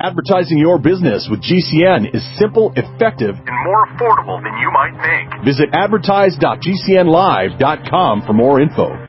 Advertising your business with GCN is simple, effective, and more affordable than you might think. Visit advertise.gcnlive.com for more info.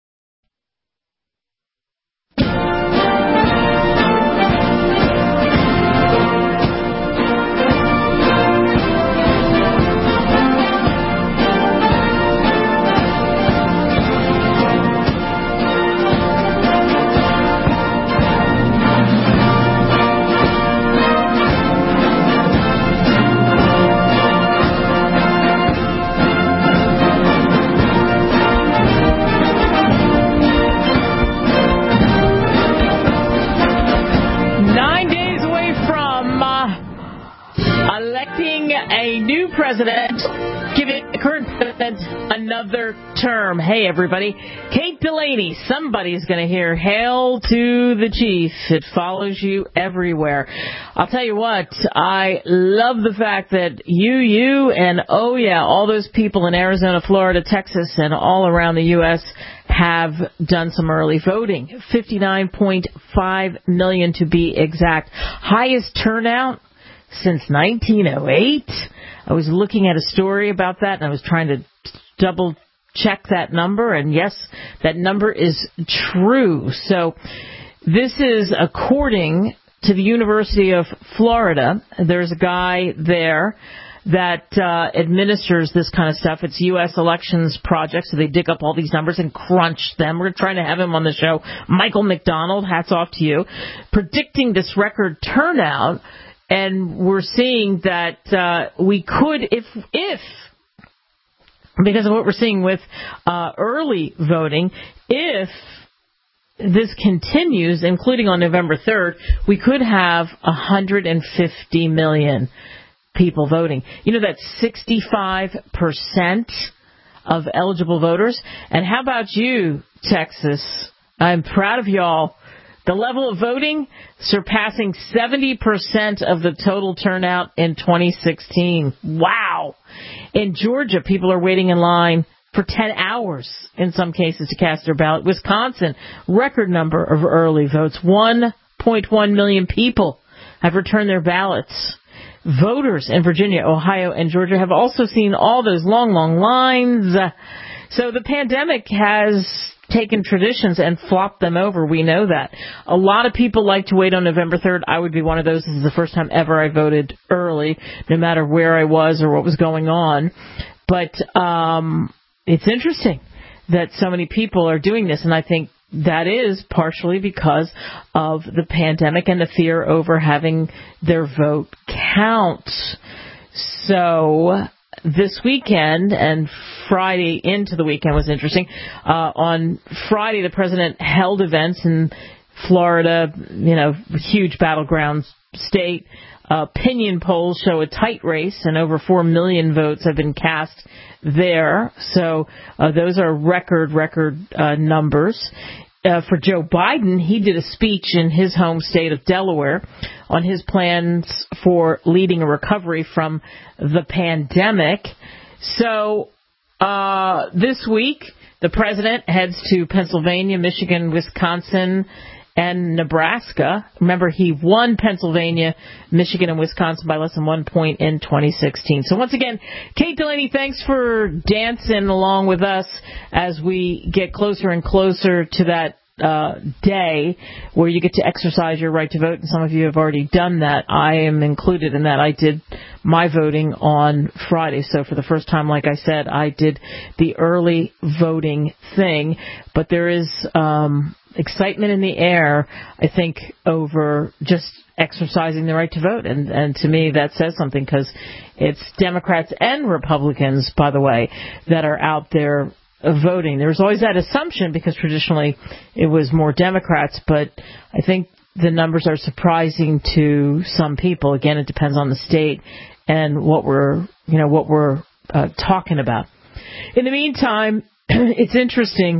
President, giving the current president another term. Hey, everybody. Kate Delaney, somebody's going to hear Hail to the Chief. It follows you everywhere. I'll tell you what, I love the fact that you, and oh yeah, all those people in Arizona, Florida, Texas, and all around the U.S. have done some early voting. 59.5 million to be exact. Highest turnout since 1908. I was looking at a story about that, and I was trying to double check that number, and yes, that number is true. So this is according to the University of Florida. There's a guy there that administers this kind of stuff. It's U.S. Elections Project, so they dig up all these numbers and crunch them. We're trying to have him on the show. Michael McDonald, hats off to you, predicting this record turnout. And we're seeing that we could, if because of what we're seeing with early voting, if this continues, including on November 3rd, we could have 150 million people voting. You know, that's 65% of eligible voters. And how about you, Texas? I'm proud of y'all. The level of voting surpassing 70% of the total turnout in 2016. Wow. In Georgia, people are waiting in line for 10 hours in some cases to cast their ballot. Wisconsin, record number of early votes. 1.1 million people have returned their ballots. Voters in Virginia, Ohio, and Georgia have also seen all those long, long lines. So the pandemic has taken traditions and flopped them over. We know that. A lot of people like to wait on November 3rd. I would be one of those. This is the first time ever I voted early, no matter where I was or what was going on. But it's interesting that so many people are doing this, and I think that is partially because of the pandemic and the fear over having their vote count. So this weekend and Friday into the weekend was interesting. On Friday, the president held events in Florida, huge battleground state. Opinion polls show a tight race, and over 4 million votes have been cast there. So those are record numbers. For Joe Biden, he did a speech in his home state of Delaware on his plans for leading a recovery from the pandemic. So this week, the president heads to Pennsylvania, Michigan, Wisconsin, and Nebraska. Remember, he won Pennsylvania, Michigan, and Wisconsin by less than 1 point in 2016. So once again, Kate Delaney, thanks for dancing along with us as we get closer and closer to that day where you get to exercise your right to vote, and some of you have already done that. I am included in that. I did my voting on Friday, so for the first time, like I said, I did the early voting thing, but there is excitement in the air, I think, over just exercising the right to vote, and to me that says something, because it's Democrats and Republicans, by the way, that are out there voting. There was always that assumption because traditionally it was more Democrats, but I think the numbers are surprising to some people. Again, it depends on the state and what we're talking about. In the meantime, it's interesting.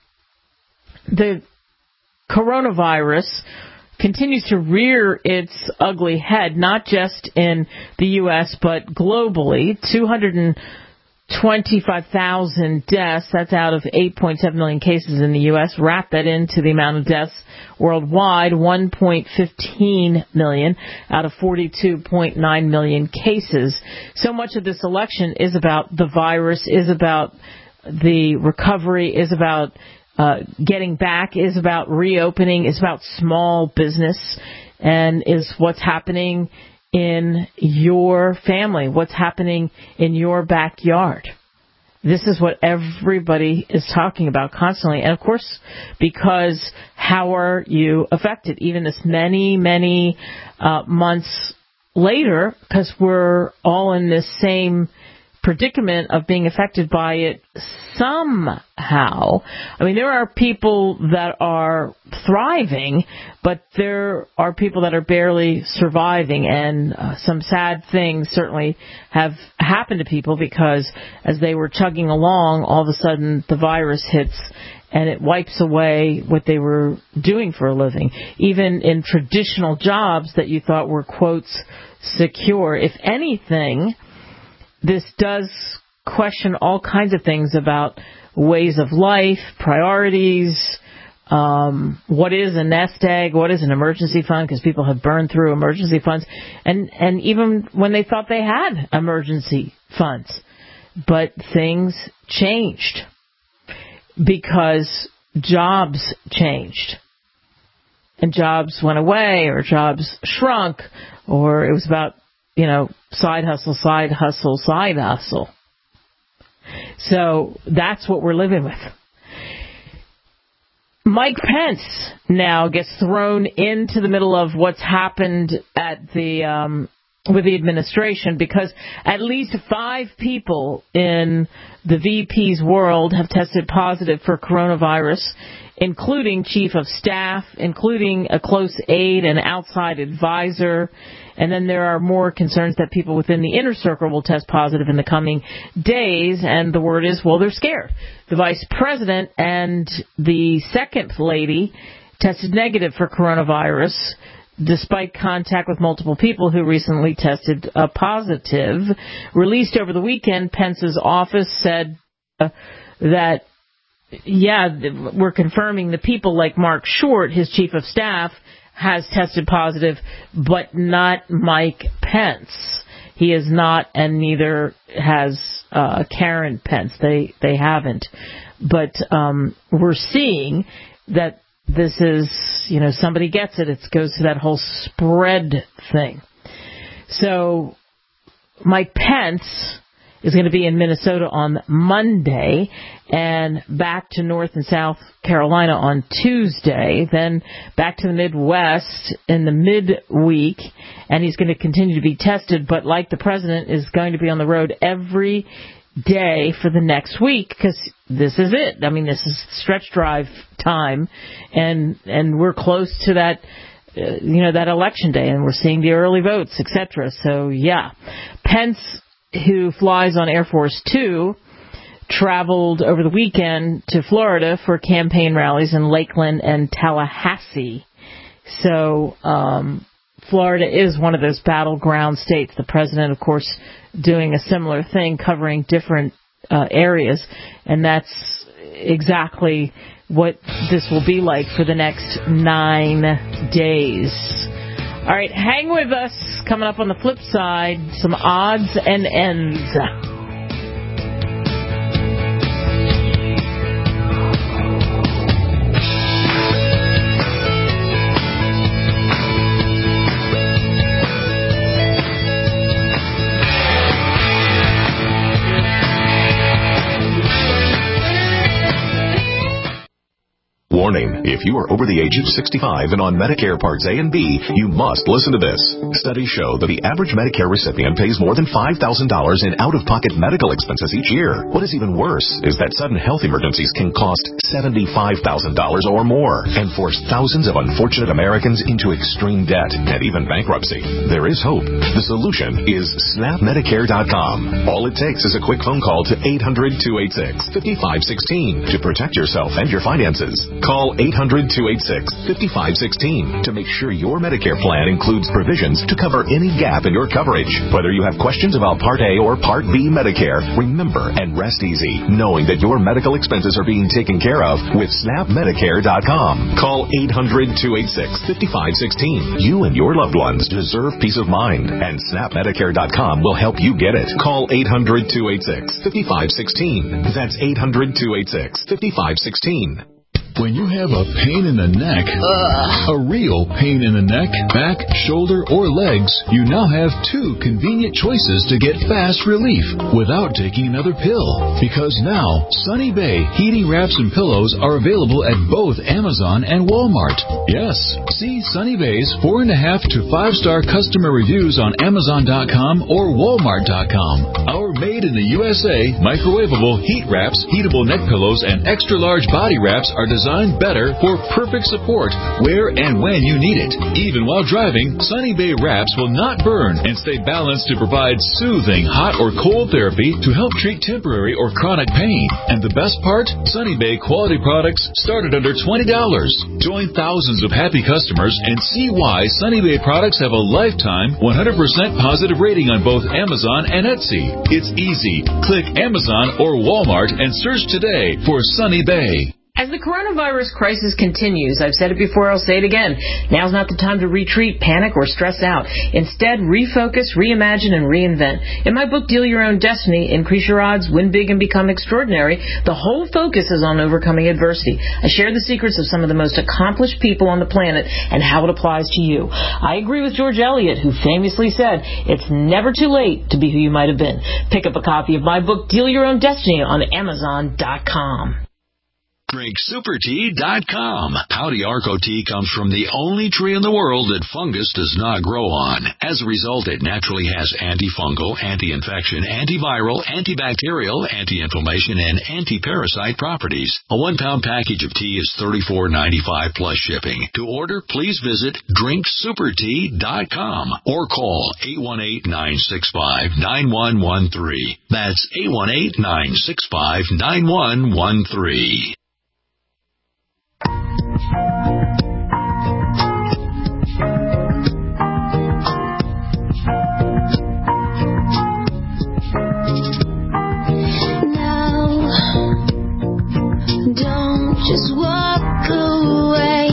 The coronavirus continues to rear its ugly head, not just in the U.S., but globally. 25,000 deaths. That's out of 8.7 million cases in the U.S. Wrap that into the amount of deaths worldwide, 1.15 million out of 42.9 million cases. So much of this election is about the virus, is about the recovery, is about getting back, is about reopening, is about small business, and is what's happening in your family, what's happening in your backyard. This is what everybody is talking about constantly. And, of course, because how are you affected? Even this many months later, because we're all in this same predicament of being affected by it somehow. I mean, there are people that are thriving, but there are people that are barely surviving, and some sad things certainly have happened to people because as they were chugging along, all of a sudden the virus hits and it wipes away what they were doing for a living. Even in traditional jobs that you thought were, quotes, secure. If anything, this does question all kinds of things about ways of life, priorities, what is a nest egg, what is an emergency fund, because people have burned through emergency funds, and even when they thought they had emergency funds. But things changed because jobs changed. And jobs went away, or jobs shrunk, or it was about side hustle. So that's what we're living with. Mike Pence now gets thrown into the middle of what's happened at the with the administration, because at least 5 people in the VP's world have tested positive for coronavirus, including chief of staff, including a close aide and outside advisor. And then there are more concerns that people within the inner circle will test positive in the coming days. And the word is, well, they're scared. The vice president and the second lady tested negative for coronavirus, despite contact with multiple people who recently tested positive. Released over the weekend, Pence's office said that, we're confirming the people like Mark Short, his chief of staff, has tested positive, but not Mike Pence. He is not, and neither has Karen Pence. They haven't. But we're seeing that this is, somebody gets it. It goes to that whole spread thing. So Mike Pence is going to be in Minnesota on Monday and back to North and South Carolina on Tuesday, then back to the Midwest in the midweek, and he's going to continue to be tested, but like the president, is going to be on the road every day for the next week, because this is it. I mean, this is stretch drive time, and we're close to that, that election day, and we're seeing the early votes, etc. So, Pence, who flies on Air Force Two, traveled over the weekend to Florida for campaign rallies in Lakeland and Tallahassee. So Florida is one of those battleground states. The president, of course, doing a similar thing, covering different areas, and that's exactly what this will be like for the next 9 days. All right, hang with us. Coming up on the flip side, some odds and ends. Warning, if you are over the age of 65 and on Medicare Parts A and B, you must listen to this. Studies show that the average Medicare recipient pays more than $5,000 in out-of-pocket medical expenses each year. What is even worse is that sudden health emergencies can cost $75,000 or more and force thousands of unfortunate Americans into extreme debt and even bankruptcy. There is hope. The solution is SnapMedicare.com. All it takes is a quick phone call to 800-286-5516 to protect yourself and your finances. Call 800-286-5516 to make sure your Medicare plan includes provisions to cover any gap in your coverage. Whether you have questions about Part A or Part B Medicare, remember and rest easy knowing that your medical expenses are being taken care of with SnapMedicare.com. Call 800-286-5516. You and your loved ones deserve peace of mind, and SnapMedicare.com will help you get it. Call 800-286-5516. That's 800-286-5516. When you have a pain in the neck, a real pain in the neck, back, shoulder, or legs, you now have two convenient choices to get fast relief without taking another pill. Because now, Sunny Bay heating wraps and pillows are available at both Amazon and Walmart. Yes, see Sunny Bay's 4.5 to 5-star customer reviews on Amazon.com or Walmart.com. Our made in the USA microwavable heat wraps, heatable neck pillows, and extra large body wraps are designed better for perfect support where and when you need it. Even while driving, Sunny Bay wraps will not burn and stay balanced to provide soothing hot or cold therapy to help treat temporary or chronic pain. And the best part? Sunny Bay quality products start at under $20. Join thousands of happy customers and see why Sunny Bay products have a lifetime 100% positive rating on both Amazon and Etsy. It's easy. Click Amazon or Walmart and search today for Sunny Bay. As the coronavirus crisis continues, I've said it before, I'll say it again, now's not the time to retreat, panic, or stress out. Instead, refocus, reimagine, and reinvent. In my book, Deal Your Own Destiny, Increase Your Odds, Win Big, and Become Extraordinary, the whole focus is on overcoming adversity. I share the secrets of some of the most accomplished people on the planet and how it applies to you. I agree with George Eliot, who famously said, it's never too late to be who you might have been. Pick up a copy of my book, Deal Your Own Destiny, on Amazon.com. DrinkSuperTea.com. Howdy Arco tea comes from the only tree in the world that fungus does not grow on. As a result, it naturally has antifungal, anti-infection, antiviral, antibacterial, anti-inflammation, and anti-parasite properties. A 1-pound package of tea is $34.95 plus shipping. To order, please visit DrinkSuperTea.com or call 818-965-9113. That's 818-965-9113. Just walk away,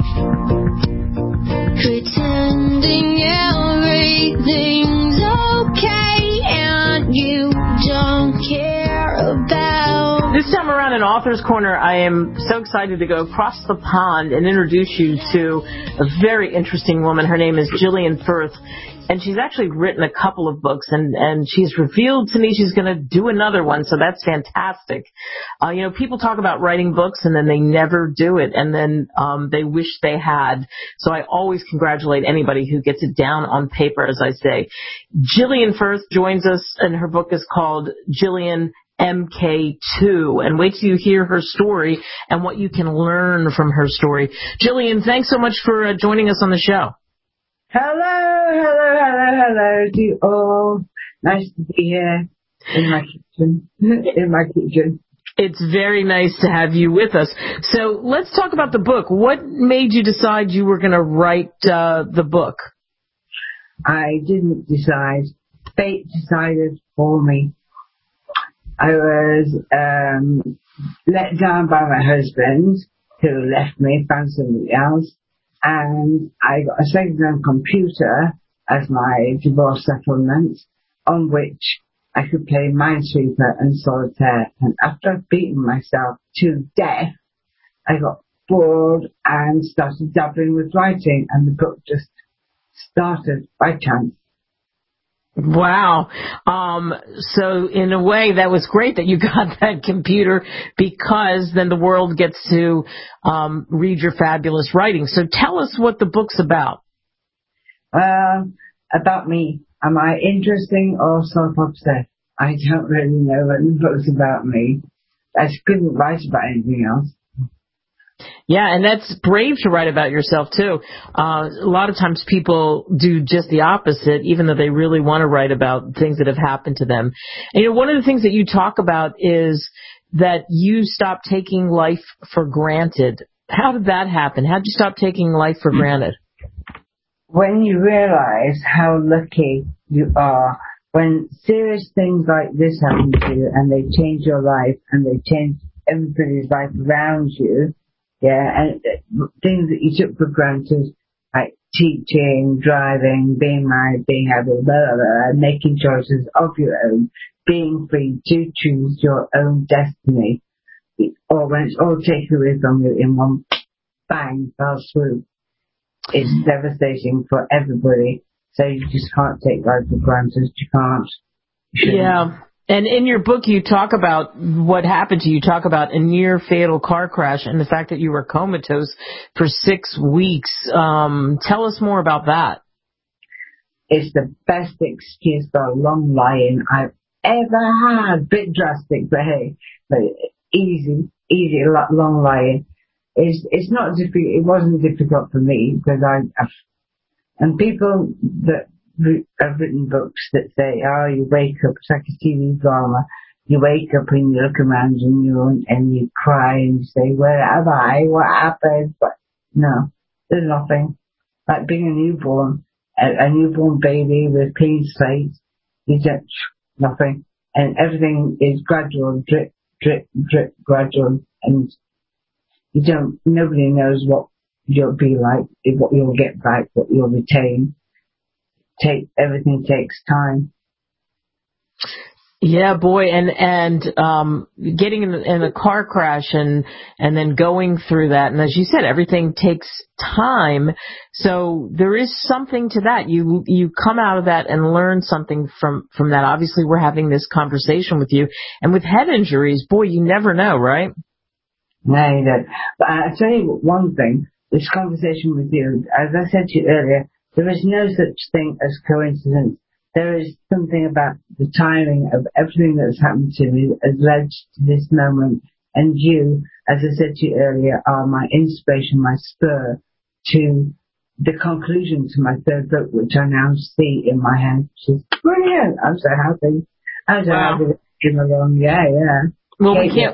pretending everything's okay and you don't care about. This time around in Author's Corner, I am so excited to go across the pond and introduce you to a very interesting woman. Her name is Gillian Firth, and she's actually written a couple of books, and she's revealed to me she's going to do another one, so that's fantastic. People talk about writing books, and then they never do it, and then they wish they had. So I always congratulate anybody who gets it down on paper, as I say. Gillian Firth joins us, and her book is called Gillian MK2, and wait till you hear her story and what you can learn from her story. Gillian, thanks so much for joining us on the show. Hello to you all. Nice to be here in my kitchen. It's very nice to have you with us. So let's talk about the book. What made you decide you were going to write the book? I didn't decide. Fate decided for me. I was let down by my husband, who left me, found somebody else, and I got a second-hand computer as my divorce settlement, on which I could play Minesweeper and Solitaire. And after I'd beaten myself to death, I got bored and started dabbling with writing, and the book just started by chance. Wow. So in a way, that was great that you got that computer, because then the world gets to read your fabulous writing. So tell us what the book's about. About me. Am I interesting or self-obsessed? I don't really know what the book's about me. I couldn't write about anything else. Yeah, and that's brave to write about yourself, too. A lot of times people do just the opposite, even though they really want to write about things that have happened to them. And, one of the things that you talk about is that you stopped taking life for granted. How did that happen? How did you stop taking life for granted? When you realize how lucky you are, when serious things like this happen to you and they change your life and they change everybody's life around you, yeah, and things that you took for granted, like teaching, driving, being married, being happy, blah, blah, blah, making choices of your own, being free to choose your own destiny, or when it's all taken away from you in one bang, fell swoop, it's devastating for everybody. So you just can't take life for granted. You can't. Yeah. And in your book, you talk about what happened to you. You talk about a near fatal car crash and the fact that you were comatose for 6 weeks. Tell us more about that. It's the best excuse for a long lying I've ever had. Bit drastic, but hey, easy, long lying. It's not difficult. It wasn't difficult for me because and people that have written books that say, oh, you wake up, it's like a TV drama. You wake up and you look around and you cry and you say, where am I? What happened? But no, there's nothing. Like being a newborn baby with clean slate, you don't, nothing. And everything is gradual, drip, drip, drip, gradual. And nobody knows what you'll be like, what you'll get back, what you'll retain. Everything takes time. Yeah, boy, and getting in a car crash and then going through that, and as you said, everything takes time. So there is something to that. You come out of that and learn something from that. Obviously, we're having this conversation with you, and with head injuries, boy, you never know, right? No, you don't. But I'll tell you one thing. This conversation with you, as I said to you earlier, there is no such thing as coincidence. There is something about the timing of everything that's happened to me that has led to this moment. And you, as I said to you earlier, are my inspiration, my spur to the conclusion to my third book, which I now see in my hand. Which is brilliant. I'm so happy. I'm so happy that it came along. Yeah. Well,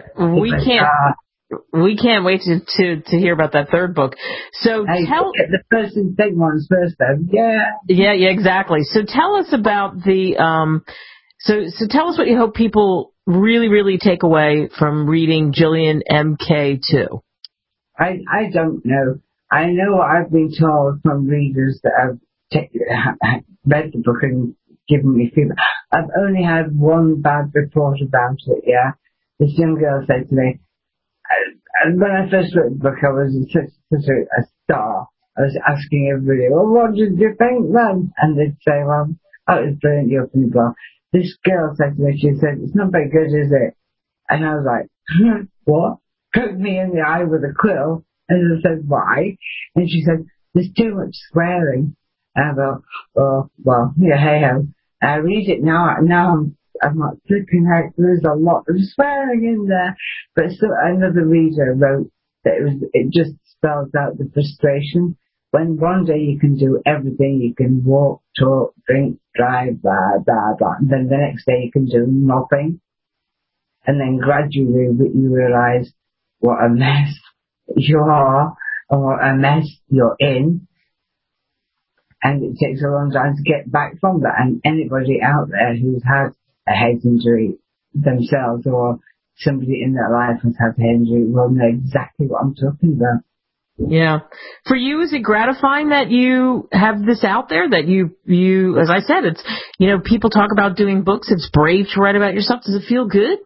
we can't wait to hear about that third book. So get the first and second ones first, then. Yeah, exactly. So tell us about the so tell us what you hope people really, really take away from reading Gillian MK2. I don't know. I know what I've been told from readers that have read the book and given me feedback. I've only had one bad report about it. Yeah, this young girl said to me. And when I first wrote the book, I was such a star. I was asking everybody, well, what did you think then? And they'd say, well, that was brilliant, you opened the book. This girl said to me, she said, it's not very good, is it? And I was like, what? Poked me in the eye with a quill. And I said, why? And she said, there's too much swearing. And I thought, oh, well, yeah, hey-ho. I read it now I'm not flipping out. There's a lot of swearing in there. But so another reader wrote that it just spells out the frustration. When one day you can do everything, you can walk, talk, drink, drive, blah, blah, blah. And then the next day you can do nothing. And then gradually you realize what a mess you are and what a mess you're in. And it takes a long time to get back from that. And anybody out there who's had a head injury themselves or somebody in their life has had a head injury will know exactly what I'm talking about. Yeah. For you, is it gratifying that you have this out there, that you, as I said, it's, people talk about doing books. It's brave to write about yourself. Does it feel good?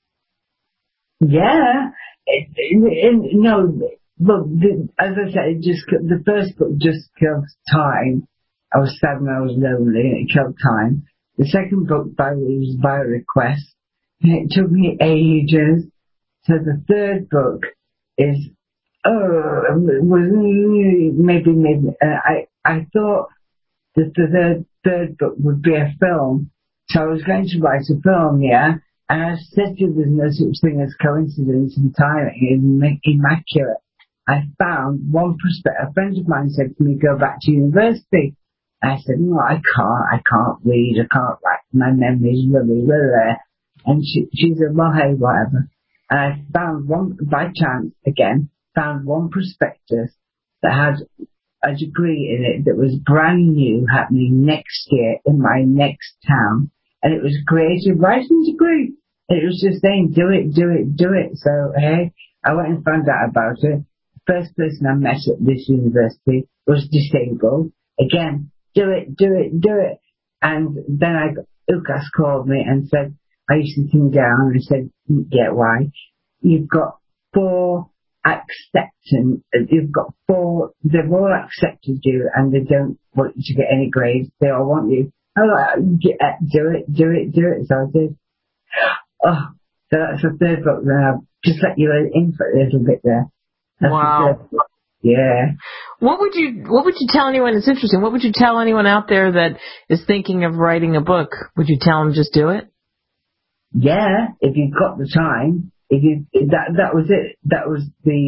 Yeah. No, look, as I said, the first book just killed time. I was sad and I was lonely and it killed time. The second book was by request. It took me ages. So the third book is, maybe. I thought that the third book would be a film. So I was going to write a film, yeah. And I said to you, there's no such thing as coincidence and timing. It's immaculate. I found a friend of mine said to me, go back to university. I said, no, I can't read, I can't write, my memory's really, really there. And she said, well, hey, whatever. And I found found one prospectus that had a degree in it that was brand new, happening next year in my next town, and it was a creative writing degree. It was just saying, do it, do it, do it. So, hey, I went and found out about it. The first person I met at this university was disabled. Again, do it, do it, do it. And then Ukas called me and said, I used to sitting down and said, yeah, why? You've got 4 acceptance, they've all accepted you and they don't want you to get any grades, they all want you. I'm like, do it, do it, do it. So I did. Oh, so that's the third book. Then I'll just let you in for a little bit there. That's wow. Yeah. What would you tell anyone? It's interesting. What would you tell anyone out there that is thinking of writing a book? Would you tell them just do it? Yeah, if you've got the time. That was it. That was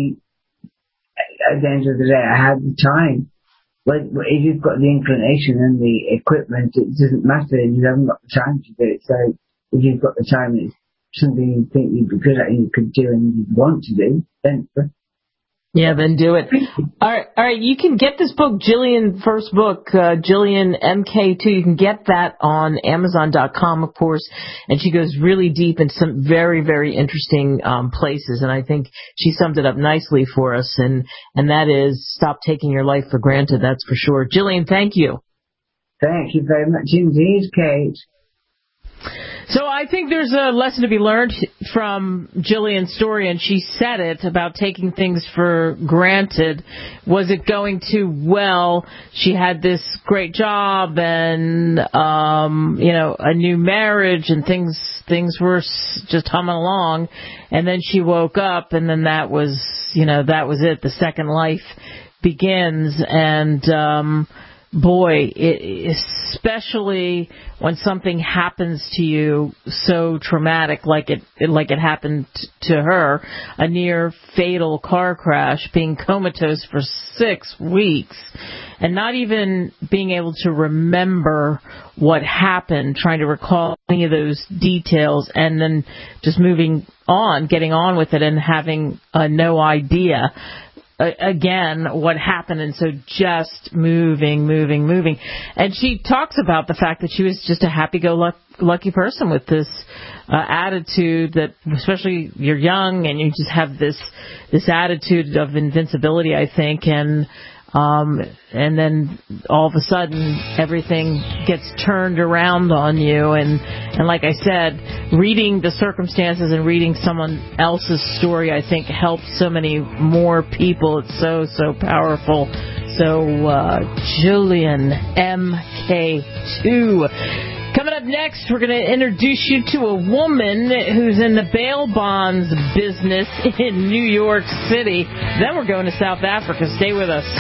at the end of the day, I had the time. But if you've got the inclination and the equipment, it doesn't matter. You haven't got the time to do it. So if you've got the time, it's something you think you'd be good at and you could do and you'd want to do, then do it. All right. You can get this book, Jillian, first book, Jillian MK2. You can get that on Amazon.com, of course. And she goes really deep in some very, very interesting places. And I think she summed it up nicely for us. And that is, stop taking your life for granted. That's for sure. Jillian, thank you. Thank you very much indeed, Kate. So I think there's a lesson to be learned from Jillian's story, and she said it about taking things for granted. Was it going too well? She had this great job and, a new marriage, and things were just humming along. And then she woke up, and then that was it. The second life begins, and, boy, especially when something happens to you so traumatic, like it happened to her, a near fatal car crash, being comatose for 6 weeks, and not even being able to remember what happened, trying to recall any of those details, and then just moving on, getting on with it, and having no idea again what happened, and so just moving. And she talks about the fact that she was just a happy-go-lucky person with this attitude that, especially you're young and you just have this attitude of invincibility, I think, and then all of a sudden everything gets turned around on you, and like I said, reading the circumstances and reading someone else's story, I think, helps so many more people. It's so powerful. So Jillian MK2. Coming up next, we're going to introduce you to a woman who's in the bail bonds business in New York City. Then we're going to South Africa. Stay with us.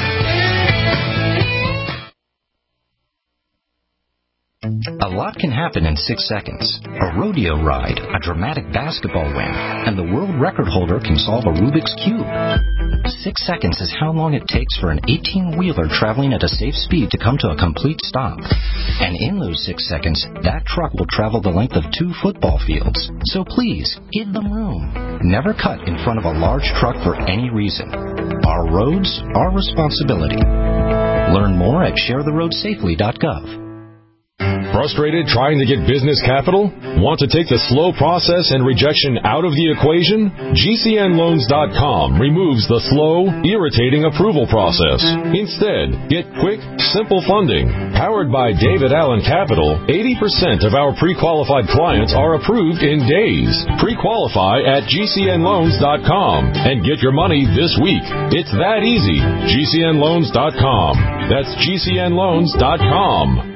A lot can happen in 6 seconds. A rodeo ride, a dramatic basketball win, and the world record holder can solve a Rubik's Cube. 6 seconds is how long it takes for an 18-wheeler traveling at a safe speed to come to a complete stop. And in those 6 seconds, that truck will travel the length of 2 football fields. So please, give them room. Never cut in front of a large truck for any reason. Our roads, our responsibility. Learn more at sharetheroadsafely.gov. Frustrated trying to get business capital? Want to take the slow process and rejection out of the equation? GCNloans.com removes the slow, irritating approval process. Instead, get quick, simple funding. Powered by David Allen Capital, 80% of our pre-qualified clients are approved in days. Pre-qualify at GCNloans.com and get your money this week. It's that easy. GCNloans.com. That's GCNloans.com.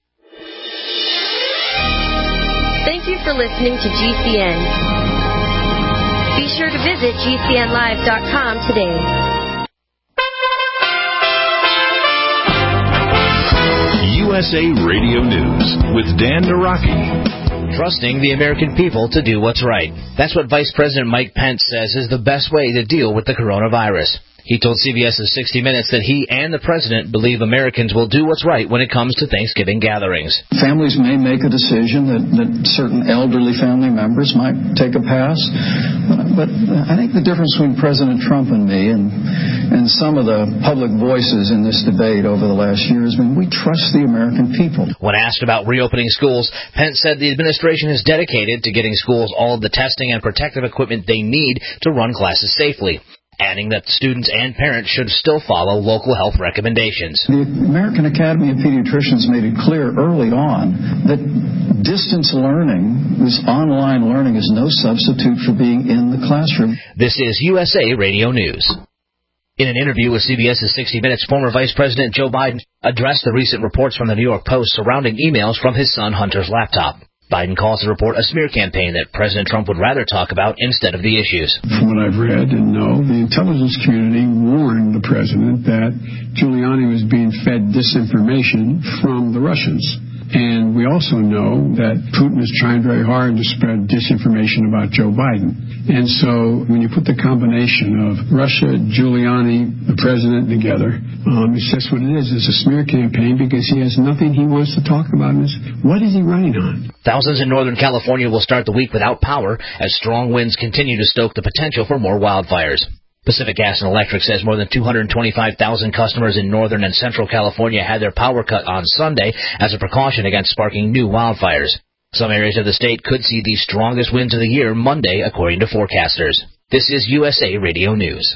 Thank you for listening to GCN. Be sure to visit GCNlive.com today. USA Radio News with Dan Naraki. Trusting the American people to do what's right. That's what Vice President Mike Pence says is the best way to deal with the coronavirus. He told CBS's 60 Minutes that he and the president believe Americans will do what's right when it comes to Thanksgiving gatherings. Families may make a decision that certain elderly family members might take a pass, but I think the difference between President Trump and me and some of the public voices in this debate over the last year has been we trust the American people. When asked about reopening schools, Pence said the administration is dedicated to getting schools all of the testing and protective equipment they need to run classes safely, adding that students and parents should still follow local health recommendations. The American Academy of Pediatricians made it clear early on that distance learning, this online learning, is no substitute for being in the classroom. This is USA Radio News. In an interview with CBS's 60 Minutes, former Vice President Joe Biden addressed the recent reports from the New York Post surrounding emails from his son Hunter's laptop. Biden calls the report a smear campaign that President Trump would rather talk about instead of the issues. From what I've read and know, the intelligence community warned the president that Giuliani was being fed disinformation from the Russians. And we also know that Putin is trying very hard to spread disinformation about Joe Biden. And so when you put the combination of Russia, Giuliani, the president together, it's just what it is. It's a smear campaign because he has nothing he wants to talk about. What is he running on? Thousands in Northern California will start the week without power as strong winds continue to stoke the potential for more wildfires. Pacific Gas and Electric says more than 225,000 customers in Northern and Central California had their power cut on Sunday as a precaution against sparking new wildfires. Some areas of the state could see the strongest winds of the year Monday, according to forecasters. This is USA Radio News.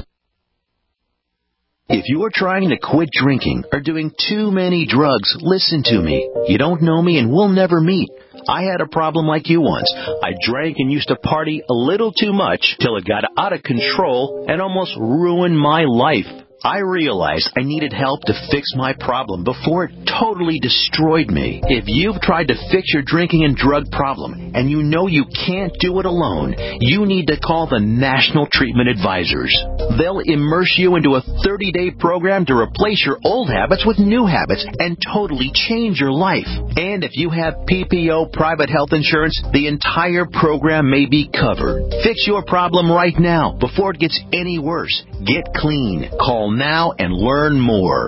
If you are trying to quit drinking or doing too many drugs, listen to me. You don't know me and we'll never meet. I had a problem like you once. I drank and used to party a little too much till it got out of control and almost ruined my life. I realized I needed help to fix my problem before it totally destroyed me. If you've tried to fix your drinking and drug problem and you know you can't do it alone, you need to call the National Treatment Advisors. They'll immerse you into a 30-day program to replace your old habits with new habits and totally change your life. And if you have PPO private health insurance, the entire program may be covered. Fix your problem right now before it gets any worse. Get clean. Call now and learn more.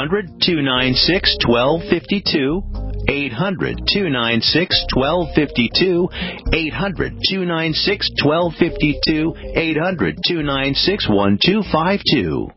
800-296-1252. 800-296-1252. 800-296-1252. 800-296-1252.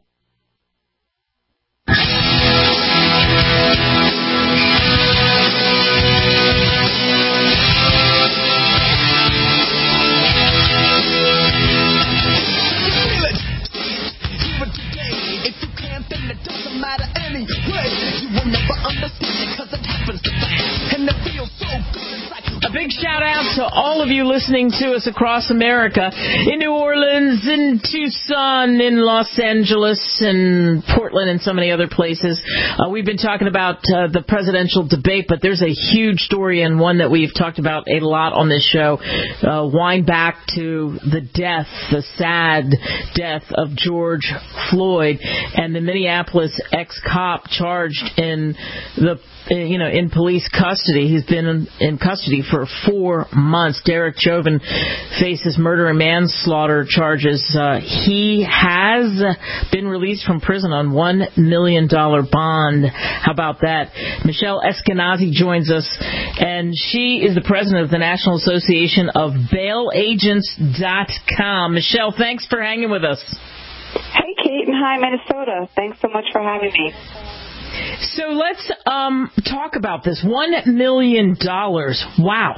A big shout out to all of you listening to us across America, in New Orleans, in Tucson, in Los Angeles, and Portland, and so many other places. We've been talking about the presidential debate, but there's a huge story and one that we've talked about a lot on this show. Wind back to the sad death of George Floyd, and the Minneapolis ex-cop charged in police custody. He's been in custody for 4 months. Derek Chauvin faces murder and manslaughter charges. He has been released from prison on $1 million bond. How about that? Michelle Eskenazi joins us, and she is the president of the National Association of BailAgents.com. Michelle, thanks for hanging with us. Hey, Kate, and hi, Minnesota. Thanks so much for having me. So let's talk about this $1 million. Wow,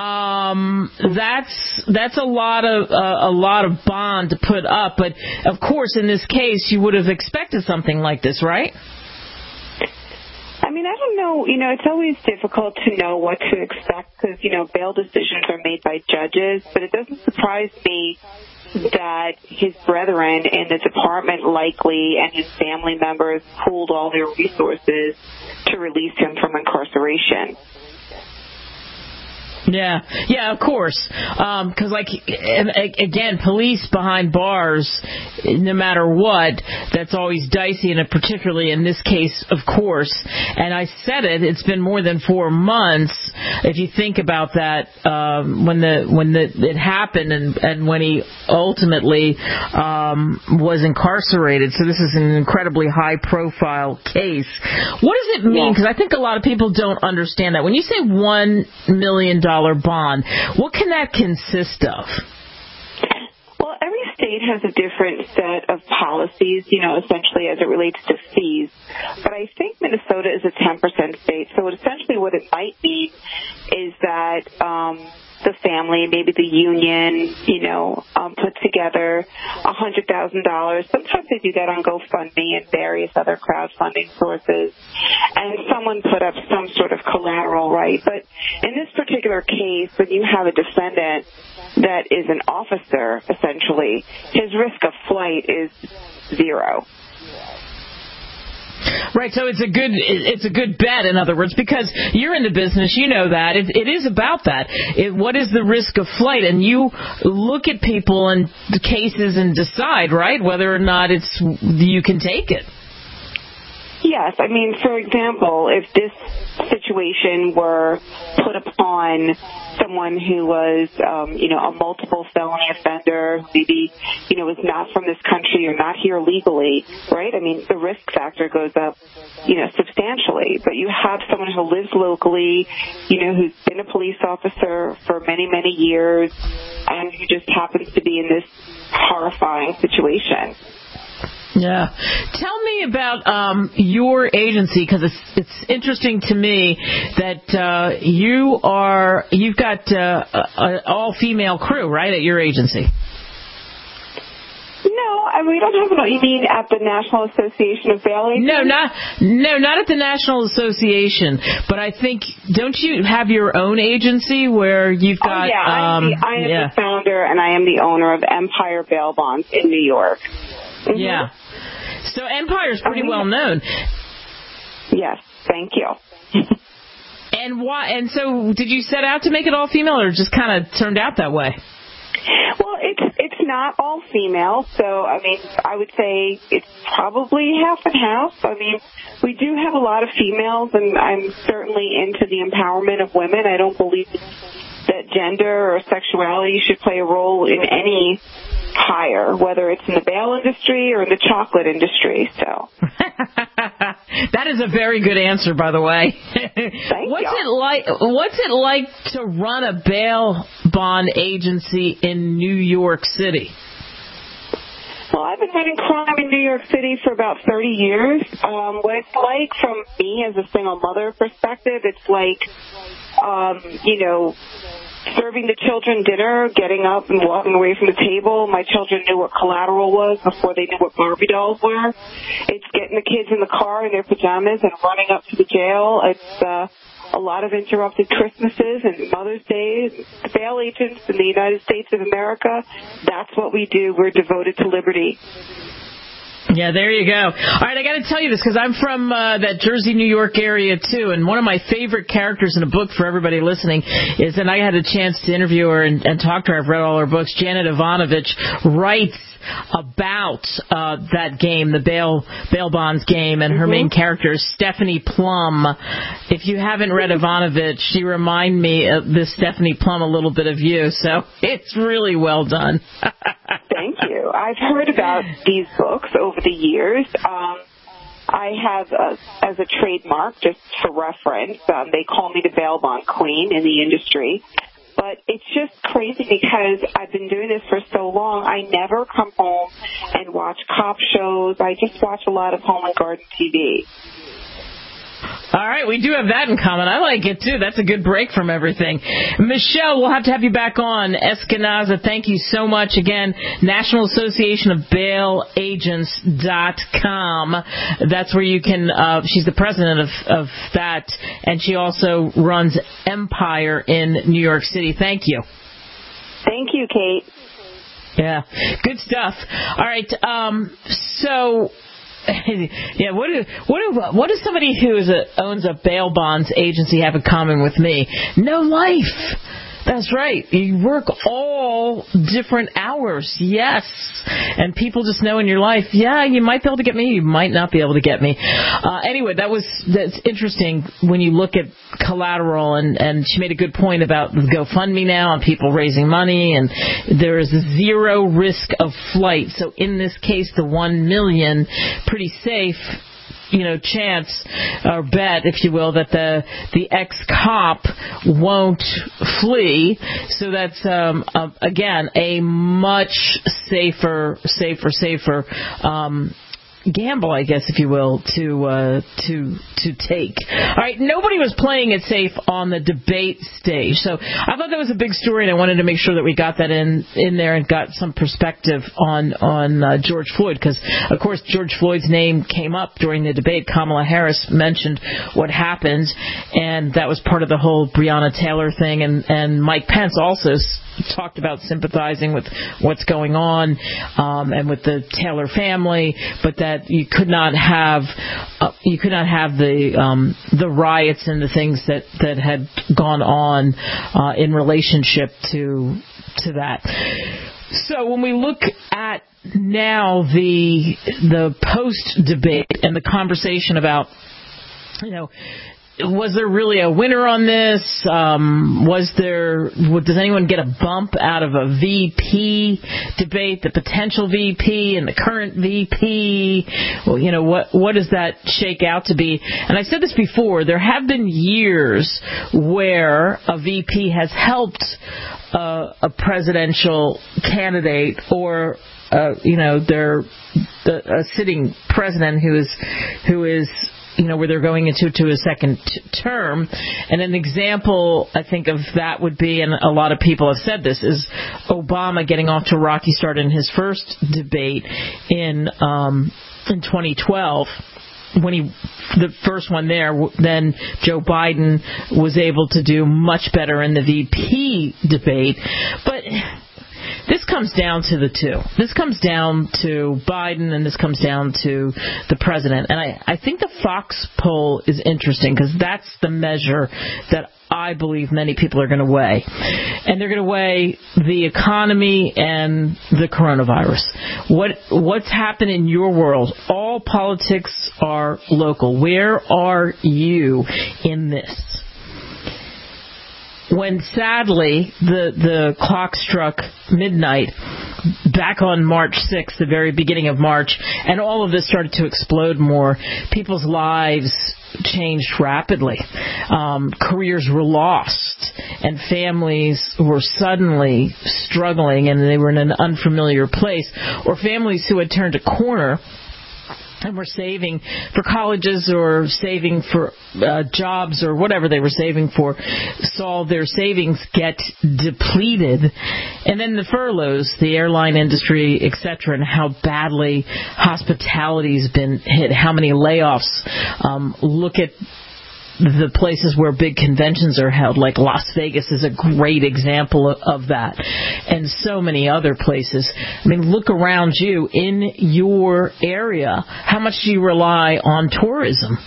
that's a lot of bond to put up. But of course, in this case, you would have expected something like this, right? I mean, I don't know. It's always difficult to know what to expect because bail decisions are made by judges. But it doesn't surprise me that his brethren in the department likely and his family members pooled all their resources to release him from incarceration. Yeah, of course. Because, again, police behind bars, no matter what, that's always dicey, and particularly in this case, of course. And I said it's been more than 4 months. If you think about that, when it happened and when he ultimately was incarcerated. So this is an incredibly high-profile case. What does it mean? Because I think a lot of people don't understand that. When you say $1 million bond, what can that consist of? Well, every state has a different set of policies, essentially as it relates to fees. But I think Minnesota is a 10% state, so essentially what it might mean is that the family, maybe the union, put together $100,000. Sometimes they do that on GoFundMe and various other crowdfunding sources. And someone put up some sort of collateral, right? But in this particular case, when you have a defendant that is an officer, essentially, his risk of flight is zero. Right, so it's a good bet, in other words, because you're in the business, you know that. It is about that. What is the risk of flight? And you look at people and the cases and decide, right, whether or not you can take it. Yes, I mean, for example, if this situation were put upon someone who was, a multiple felony offender, maybe, was not from this country or not here legally, right? I mean, the risk factor goes up, substantially. But you have someone who lives locally, who's been a police officer for many, many years, and who just happens to be in this horrifying situation. Yeah. Tell me about your agency, because it's interesting to me that you've got an all-female crew, right, at your agency? No, we don't have you mean at the National Association of Bail Agents? No, not at the National Association. But I think, don't you have your own agency where you've got... Oh, yeah, I am the founder and I am the owner of Empire Bail Bonds in New York. Mm-hmm. Yeah. So Empire's pretty well known. Yes, thank you. And why? And so, did you set out to make it all female, or just kind of turned out that way? Well, it's not all female, so I would say it's probably half and half. We do have a lot of females, and I'm certainly into the empowerment of women. I don't believe that gender or sexuality should play a role in any hire, whether it's in the bail industry or in the chocolate industry. So that is a very good answer, by the way. What's it like to run a bail bond agency in New York City? Well, I've been running crime in New York City for about 30 years. What it's like from me as a single mother perspective, it's like, serving the children dinner, getting up and walking away from the table. My children knew what collateral was before they knew what Barbie dolls were. It's getting the kids in the car in their pajamas and running up to the jail. It's a lot of interrupted Christmases and Mother's Day. The bail agents in the United States of America, that's what we do. We're devoted to liberty. Yeah, there you go. All right, I got to tell you this because I'm from that Jersey, New York area, too, and one of my favorite characters in a book for everybody listening is, and I had a chance to interview her and talk to her, I've read all her books, Janet Ivanovich writes about that game, the bail bonds game, and her main character is Stephanie Plum. If you haven't read Ivanovich, she reminded me of this Stephanie Plum, a little bit of you, so it's really well done. Thank you. I've heard about these books over the years. I have, as a trademark, just for reference, they call me the bail bond queen in the industry. But it's just crazy because I've been doing this for so long. I never come home and watch cop shows. I just watch a lot of Home and Garden TV. All right, we do have that in common. I like it, too. That's a good break from everything. Michelle, we'll have to have you back on. Eskenazi, thank you so much again. National Association of Bail Agents.com. That's where you can, she's the president of that, and she also runs Empire in New York City. Thank you. Thank you, Kate. Yeah, good stuff. All right, so Yeah, what does somebody who owns a bail bonds agency have in common with me? No life. That's right. You work all different hours. Yes. And people just know in your life, yeah, you might be able to get me, you might not be able to get me. Anyway, that's interesting when you look at collateral, and she made a good point about GoFundMe now and people raising money, and there is zero risk of flight. So in this case, the $1 million, pretty safe, chance or bet, if you will, that the ex-cop won't flee. So that's again a much safer gamble, I guess, if you will, to take. All right, nobody was playing it safe on the debate stage, so I thought that was a big story, and I wanted to make sure that we got that in there and got some perspective on George Floyd, because of course George Floyd's name came up during the debate. Kamala Harris mentioned what happened, and that was part of the whole Breonna Taylor thing, and Mike Pence also talked about sympathizing with what's going on and with the Taylor family, but that you could not have the riots and the things that had gone on in relationship to that. So when we look at now the post debate and the conversation about, was there really a winner on this? Does anyone get a bump out of a VP debate, the potential VP and the current VP? Well, what does that shake out to be? And I said this before, there have been years where a VP has helped a presidential candidate or a sitting president who is where they're going into a second term. And an example, I think, of that would be, and a lot of people have said this, is Obama getting off to a rocky start in his first debate in 2012. The first one there, then Joe Biden was able to do much better in the VP debate. But this comes down to the two. This comes down to Biden, and this comes down to the president. And I think the Fox poll is interesting because that's the measure that I believe many people are going to weigh. And they're going to weigh the economy and the coronavirus. What's happened in your world? All politics are local. Where are you in this? When sadly the clock struck midnight back on March 6th, the very beginning of March, and all of this started to explode more, people's lives changed rapidly. Careers were lost, and families were suddenly struggling, and they were in an unfamiliar place, or families who had turned a corner and were saving for colleges or saving for jobs or whatever they were saving for, saw their savings get depleted. And then the furloughs, the airline industry, etc., and how badly hospitality's been hit, how many layoffs. Look at the places where big conventions are held, like Las Vegas is a great example of that, and so many other places. I mean, look around you in your area. How much do you rely on tourism?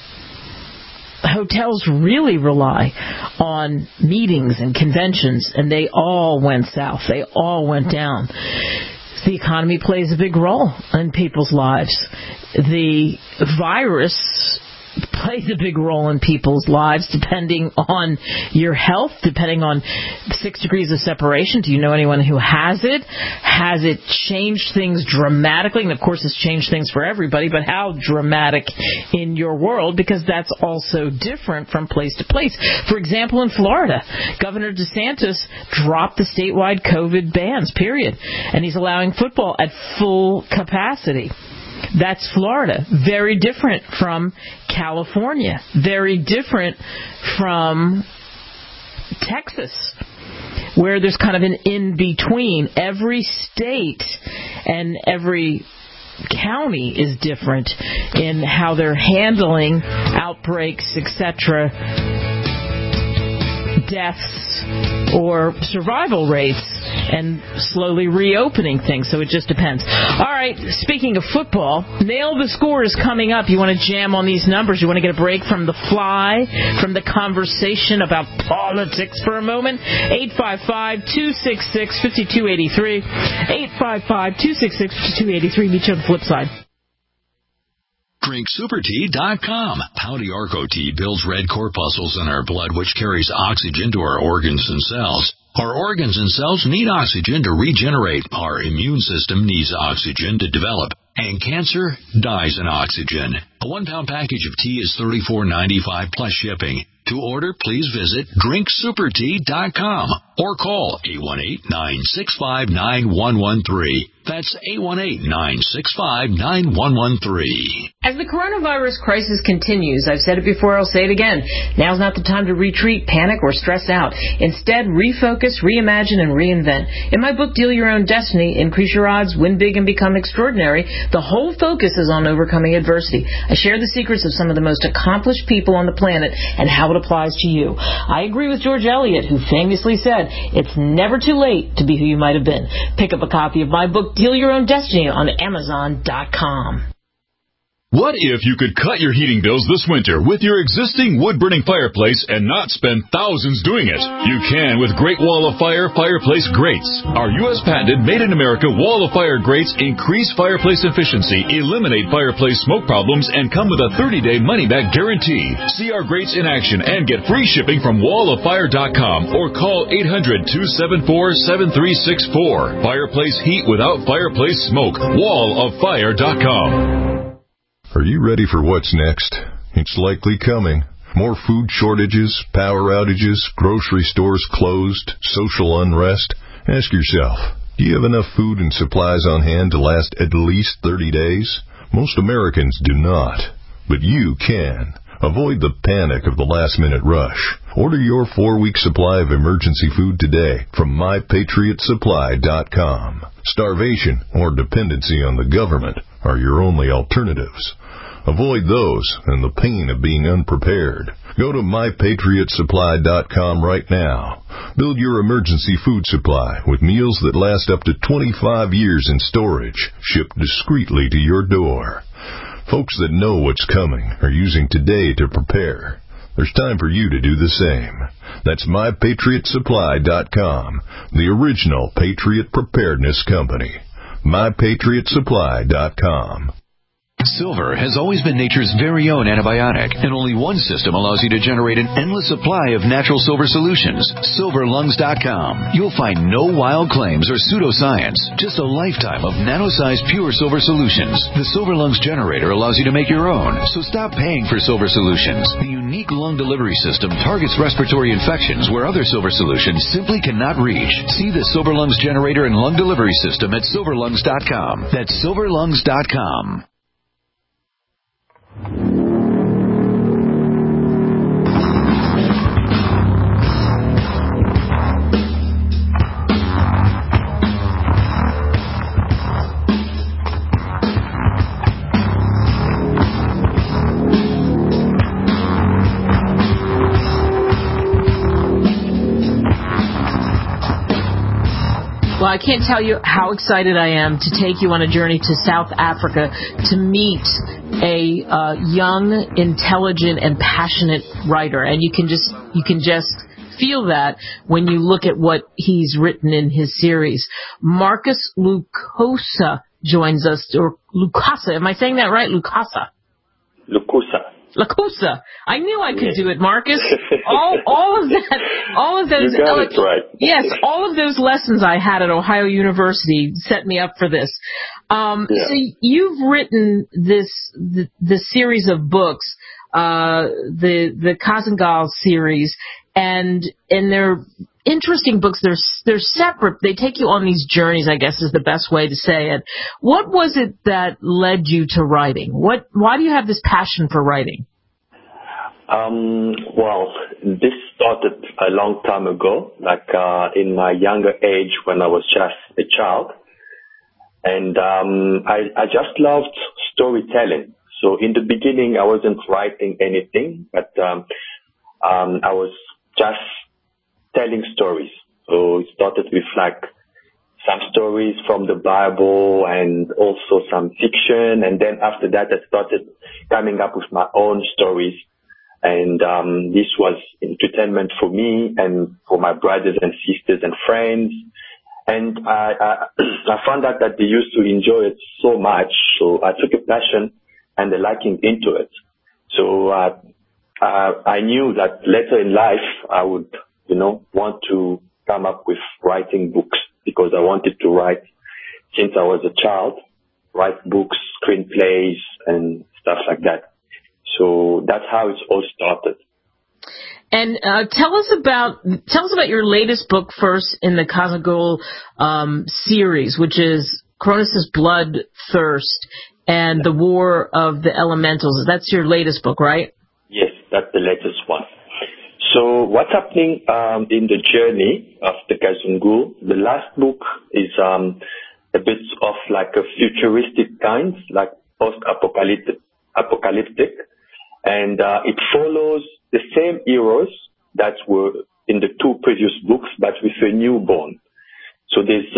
Hotels really rely on meetings and conventions, and they all went south. They all went down. The economy plays a big role in people's lives. The virus plays a big role in people's lives, depending on your health, depending on 6 degrees of separation. Do you know anyone who has it? Has it changed things dramatically? And of course, it's changed things for everybody, but how dramatic in your world? Because that's also different from place to place. For example, in Florida, Governor DeSantis dropped the statewide COVID bans, period. And he's allowing football at full capacity. That's Florida. Very different from California. Very different from Texas, where there's kind of an in-between. Every state and every county is different in how they're handling outbreaks, etc., deaths or survival rates and slowly reopening things. So it just depends. All right, speaking of football, Nail the Score is coming up. You want to jam on these numbers? You want to get a break from the fly, from the conversation about politics for a moment? 855-266-5283. 855-266-5283. Meet you on the flip side. DrinkSuperTea.com. Howdy Arco Tea builds red corpuscles in our blood, which carries oxygen to our organs and cells. Our organs and cells need oxygen to regenerate. Our immune system needs oxygen to develop. And cancer dies in oxygen. A 1-pound package of tea is $34.95 plus shipping. To order, please visit DrinkSuperTea.com or call 818-965-9113. That's 818-965-9113. As the coronavirus crisis continues, I've said it before, I'll say it again, now's not the time to retreat, panic, or stress out. Instead, refocus, reimagine, and reinvent. In my book, Deal Your Own Destiny, Increase Your Odds, Win Big, and Become Extraordinary, the whole focus is on overcoming adversity. I share the secrets of some of the most accomplished people on the planet and how it applies to you. I agree with George Eliot, who famously said, it's never too late to be who you might have been. Pick up a copy of my book, Deal Your Own Destiny, on Amazon.com. What if you could cut your heating bills this winter with your existing wood-burning fireplace and not spend thousands doing it? You can with Great Wall of Fire fireplace grates. Our U.S. patented made-in-America Wall of Fire grates increase fireplace efficiency, eliminate fireplace smoke problems, and come with a 30-day money-back guarantee. See our grates in action and get free shipping from walloffire.com or call 800-274-7364. Fireplace heat without fireplace smoke. walloffire.com. Are you ready for what's next? It's likely coming. More food shortages, power outages, grocery stores closed, social unrest. Ask yourself, do you have enough food and supplies on hand to last at least 30 days? Most Americans do not, but you can. Avoid the panic of the last-minute rush. Order your 4-week supply of emergency food today from MyPatriotSupply.com. Starvation or dependency on the government are your only alternatives. Avoid those and the pain of being unprepared. Go to MyPatriotSupply.com right now. Build your emergency food supply with meals that last up to 25 years in storage, shipped discreetly to your door. Folks that know what's coming are using today to prepare. There's time for you to do the same. That's MyPatriotSupply.com, the original Patriot Preparedness Company. MyPatriotSupply.com. Silver has always been nature's very own antibiotic, and only one system allows you to generate an endless supply of natural silver solutions. SilverLungs.com. You'll find no wild claims or pseudoscience, just a lifetime of nano-sized pure silver solutions. The Silver Lungs generator allows you to make your own, so stop paying for silver solutions. The unique lung delivery system targets respiratory infections where other silver solutions simply cannot reach. See the Silver Lungs generator and lung delivery system at SilverLungs.com. That's SilverLungs.com. Well, I can't tell you how excited I am to take you on a journey to South Africa to meet a young, intelligent, and passionate writer. And you can just feel that when you look at what he's written in his series. Marcus Lukosa joins us, or Lukasa. Am I saying that right? Lukasa. Lukosa. I knew I could do it, Marcus. All of those. You got it right. Yes, all of those lessons I had at Ohio University set me up for this. So you've written this series of books, the Kazengal series, and they're interesting books. They're separate. They take you on these journeys, I guess is the best way to say it. What was it that led you to writing? Why do you have this passion for writing? Well, this started a long time ago, like in my younger age when I was just a child. And I just loved storytelling. So in the beginning, I wasn't writing anything, but I was just telling stories. So it started with like some stories from the Bible and also some fiction. And then after that, I started coming up with my own stories. And this was entertainment for me and for my brothers and sisters and friends. And I found out that they used to enjoy it so much. So I took a passion and a liking into it. So I knew that later in life I would, want to come up with writing books, because I wanted to write since I was a child, write books, screenplays, and stuff like that. So that's how it all started. And tell us about your latest book first in the Kazagul series, which is Cronus' Bloodthirst and the War of the Elementals. That's your latest book, right? Yes, that's the latest one. So what's happening in the journey of the Kazagul? The last book is a bit of like a futuristic kind, like post-apocalyptic, and it follows the same heroes that were in the two previous books, but with a newborn. So there's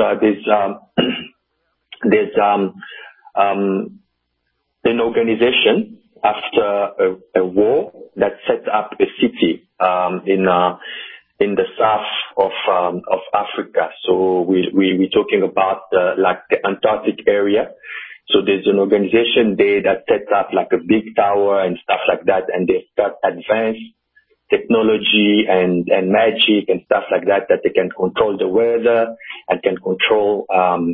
an organization after a war that set up a city in the south of Africa. So we're talking about like the Antarctic area. So there's an organization there that set up like a big tower and stuff like that, and they've got advanced technology and magic and stuff like that they can control the weather and can control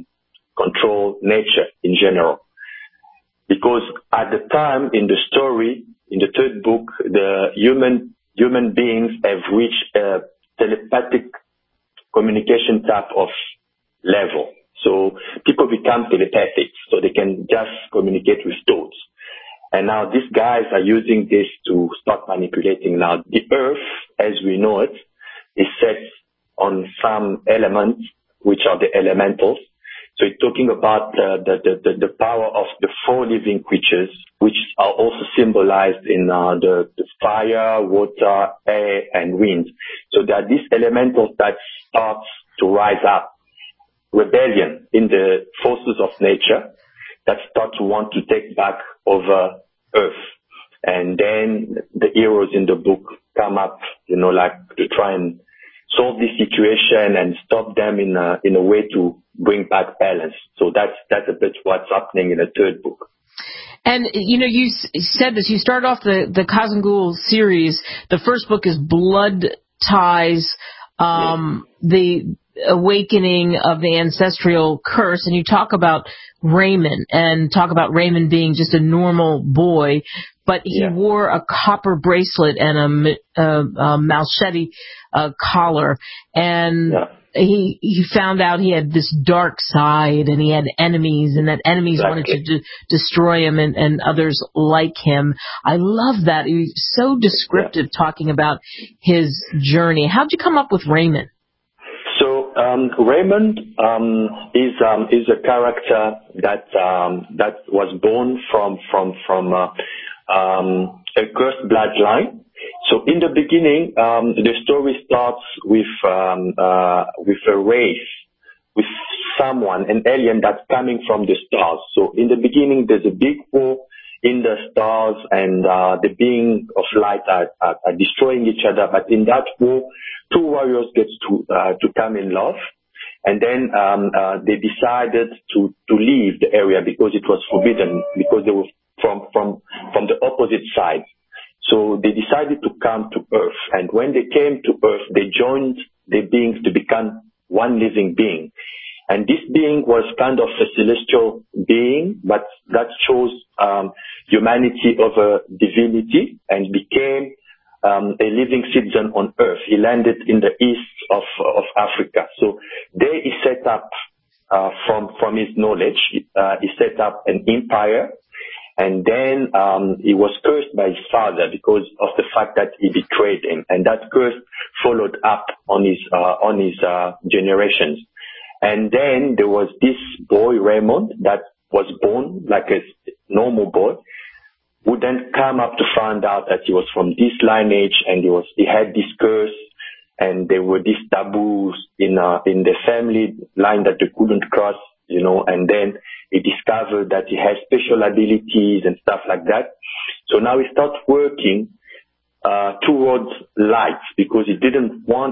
nature in general. Because at the time in the story, in the third book, the human beings have reached a telepathic communication type of level. So people become telepathic, so they can just communicate with thoughts. And now these guys are using this to start manipulating. Now the Earth, as we know it, is set on some elements, which are the elementals. So it's talking about the power of the four living creatures, which are also symbolized in the fire, water, air, and wind. So there are these elementals that start to rise up. Rebellion in the forces of nature that start to want to take back over Earth. And then the heroes in the book come up, like to try and solve this situation and stop them in a way to bring back balance. So that's a bit what's happening in the third book. And, you said this, you start off the Kazagul series. The first book is Blood Ties, the awakening of the ancestral curse, and you talk about Raymond being just a normal boy, but he wore a copper bracelet and a Malchetti collar, and he found out he had this dark side, and he had enemies, and that enemies wanted to destroy him and others like him. I love that. He's so descriptive talking about his journey. How'd you come up with Raymond? So Raymond is a character that was born from a cursed bloodline. So in the beginning, the story starts with a race, with someone, an alien that's coming from the stars. So in the beginning, there's a big war in the stars, and the beings of light are destroying each other. But in that war, two warriors get to come in love, and then they decided to leave the area because it was forbidden, because they were from the opposite side. So they decided to come to Earth, and when they came to Earth, they joined the beings to become one living being. And this being was kind of a celestial being, but that chose humanity over divinity and became a living citizen on Earth. He landed in the east of Africa. So there he set up, from his knowledge, he set up an empire. And then he was cursed by his father because of the fact that he betrayed him, and that curse followed up on his generations. And then there was this boy Raymond that was born like a normal boy, who then come up to find out that he was from this lineage, and he had this curse, and there were these taboos in the family line that they couldn't cross, and then he discovered that he has special abilities and stuff like that. So now he starts working towards light, because he didn't want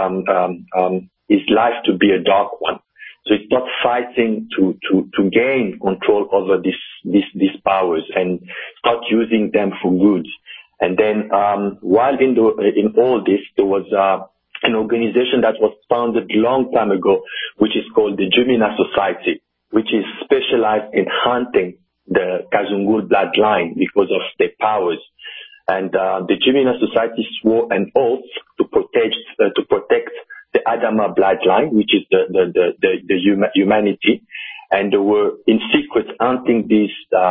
his life to be a dark one. So he starts fighting to gain control over these powers and start using them for good. And then while in all this, there was an organization that was founded a long time ago, which is called the Jumina Society, which is specialized in hunting the Kazungul bloodline because of their powers. And the Jumina Society swore an oath to protect the Adama bloodline, which is the humanity, and they were in secret hunting these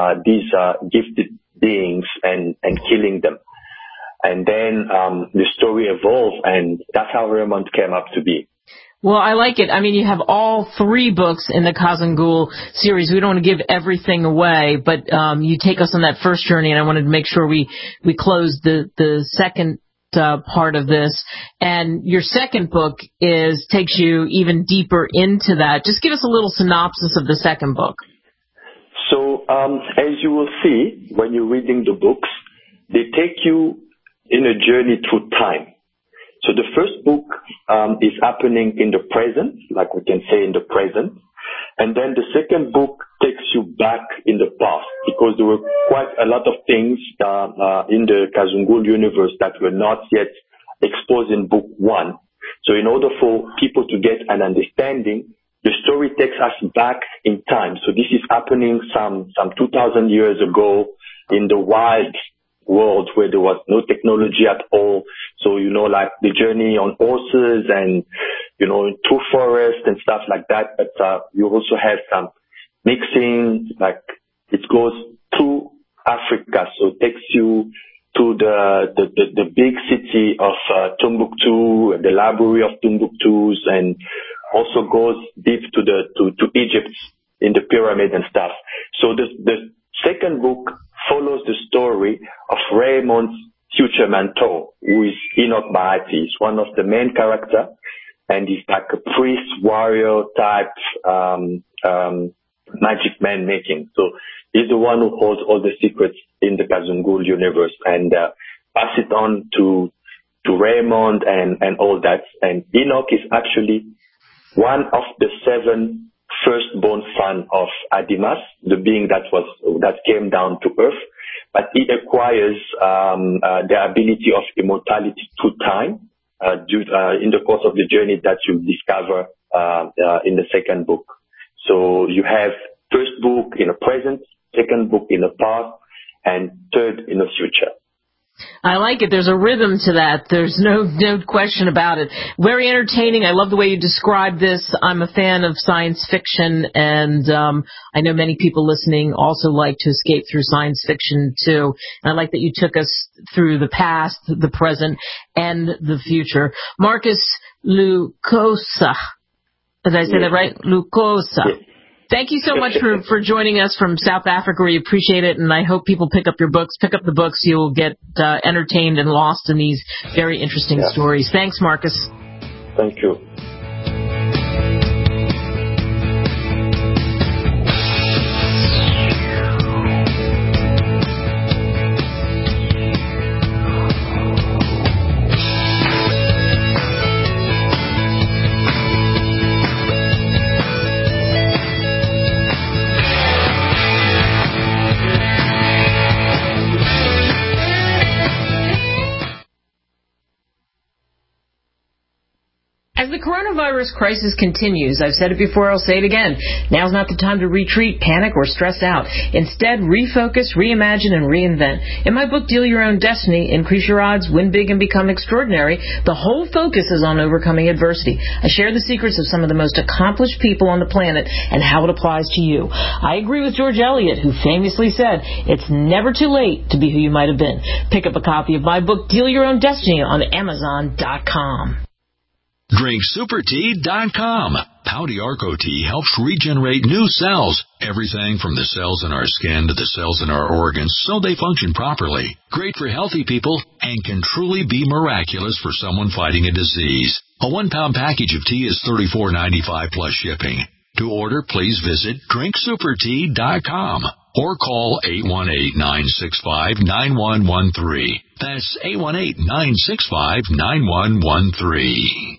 gifted beings and killing them. And then the story evolved, and that's how Raymond came up to be. Well, I like it. I mean, you have all 3 books in the Kazungul series. We don't want to give everything away, but you take us on that first journey, and I wanted to make sure we closed the second part of this. And your second book takes you even deeper into that. Just give us a little synopsis of the second book. So, as you will see when you're reading the books, they take you in a journey through time. So the first book is happening in the present, like we can say in the present. And then the second book takes you back in the past, because there were quite a lot of things in the Kazungul universe that were not yet exposed in book 1. So in order for people to get an understanding, the story takes us back in time. So this is happening some 2,000 years ago in the wild world where there was no technology at all. So, like the journey on horses and, through forest and stuff like that. But you also have some mixing, like it goes through Africa. So it takes you to the big city of Timbuktu, the library of Timbuktu, and also goes deep to Egypt in the pyramid and stuff. So the second book follows the story of Raymond's future mentor, who is Enoch Bahati. He's one of the main characters, and he's like a priest, warrior type, magic man making. So he's the one who holds all the secrets in the Kazungul universe, and pass it on to Raymond and all that. And Enoch is actually one of the 7 firstborn son of Adimas, the being that came down to earth, but he acquires the ability of immortality through time in the course of the journey that you discover in the second book. So you have first book in the present, second book in the past, and third in the future. I like it. There's a rhythm to that. There's no question about it. Very entertaining. I love the way you describe this. I'm a fan of science fiction, and I know many people listening also like to escape through science fiction too. And I like that you took us through the past, the present, and the future. Marcus Lukosa. Did I say that right? Lukosa. Yes. Thank you so much for joining us from South Africa. We appreciate it, and I hope people pick up your books. Pick up the books. You'll get entertained and lost in these very interesting stories. Thanks, Marcus. Thank you. As the coronavirus crisis continues, I've said it before, I'll say it again, now's not the time to retreat, panic, or stress out. Instead, refocus, reimagine, and reinvent. In my book, Deal Your Own Destiny, Increase Your Odds, Win Big, and Become Extraordinary, the whole focus is on overcoming adversity. I share the secrets of some of the most accomplished people on the planet and how it applies to you. I agree with George Eliot, who famously said, it's never too late to be who you might have been. Pick up a copy of my book, Deal Your Own Destiny, on Amazon.com. DrinkSuperTea.com. Pouty Arco Tea helps regenerate new cells. Everything from the cells in our skin to the cells in our organs so they function properly. Great for healthy people and can truly be miraculous for someone fighting a disease. A 1-pound package of tea is $34.95 plus shipping. To order, please visit DrinkSuperTea.com or call 818-965-9113. That's 818-965-9113.